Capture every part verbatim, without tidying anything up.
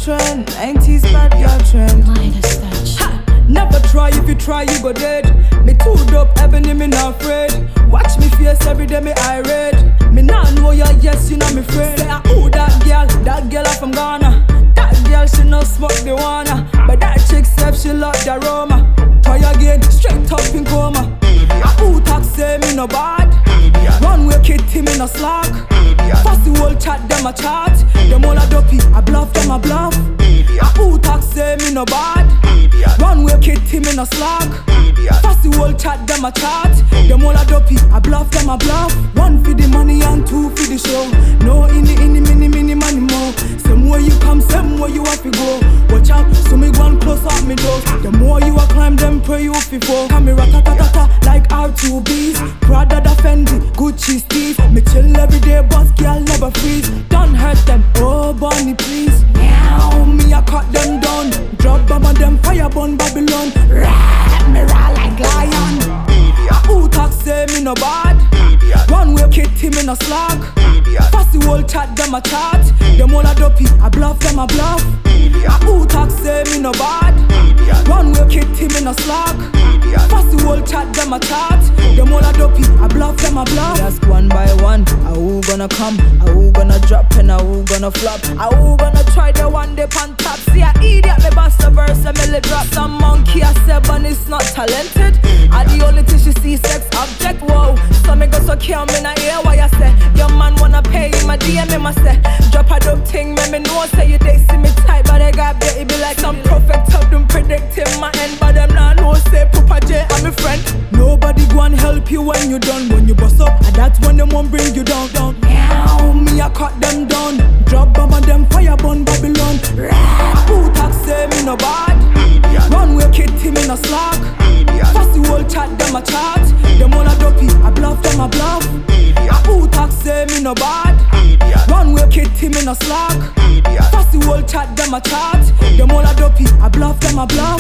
trend, nineties bad girl trend. Minus touch. Ha! Never try, if you try you go dead. Me too dope, ebony, me not afraid. Watch me face every day, me irate. Me not know ya, yes, you know me friend. Say, ooh, that girl, that girl from Ghana. That girl, she no smoke the wanna. But that chick said she love the aroma. Try again, straight up in coma. Ooh, talk say me no bad. One way kitty, me no slack. Fast the whole chat, them a chat. Them all a dopey, I bluff, them a bluff. Ooh, talk say me no bad. One way kitty, me no slack. Fast the whole chat, them a chat. Them all a dopey, I bluff, them a bluff. One for the money and two for the show. No in the in the mini mini money more. Same way you come, same way you have to go. Watch out, so me go and close up me door. The more you a climb, them pray you before. Come me ratatatata like R two B's. Prada da Fendi, Gucci Steve. Me chill every day, boss girl never freeze. Don't hurt them, oh Bonnie please. Meow, me a cut them down. Drop bomb on them, fire burn Babylon. Rah, me raw like lion. Ooh, talk say me no bad. One way kitty, me no slack. Fast the whole chat, them a chat. Them all a dopey, I bluff, them a bluff. Ooh, talk say me no bad. One way kitty, me no slack. Fast the whole chat, them a chat. Them all a dopey, I bluff, them a bluff. Ask one by one, a who gonna come, a who gonna drop, and a who gonna flop, a who gonna try the one dip on top. See a idiot, me bust a verse, a milli drop. Some monkey I said, but it's not talented. I the only thing she see sex object, whoa. So me go so kill me na hear why I say. Your man wanna pay you, my D M me must say. Drop a dope thing, me me know say you they see me tight, but I got bet it be like some prophet of them predicting my end, but them nah know say Papa J I'm a friend. Nobody go and help you when you done. When you bust up, and that's when them won't bring you down, down. Meow, me I cut them down. Drop bomb on them, fire burn Babylon. Rah, ooh, talk say me no bad. One way kitty, me no slack. Fast the whole chat, them a chat. Them all a dopey, I bluff, them a bluff. Ooh, talk say me no bad. One way kitty, me no slack. Fast the whole chat, them a chat. Them all a dopey, I bluff, them a bluff.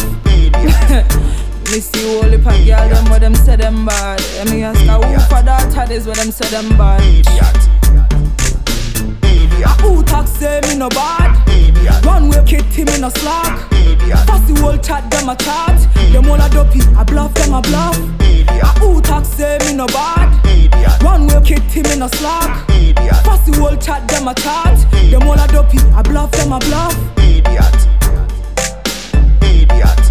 Me see all the pack girl, them what them say them bad. And me ask her who for that, that is what them say them bad. Ooh, talk say me no bad. One way kitty, me no slack. Fast the whole chat, them a chat. Them all a dopey, I bluff, them a bluff. Ooh, talk say me no bad. One way kitty, me no slack. Fast the whole chat, them a chat. Them all a dopey, I bluff, them a bluff. Idiot. Idiot.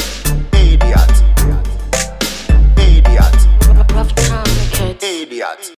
Idiot. Idiot. Rough time, kids. Idiot.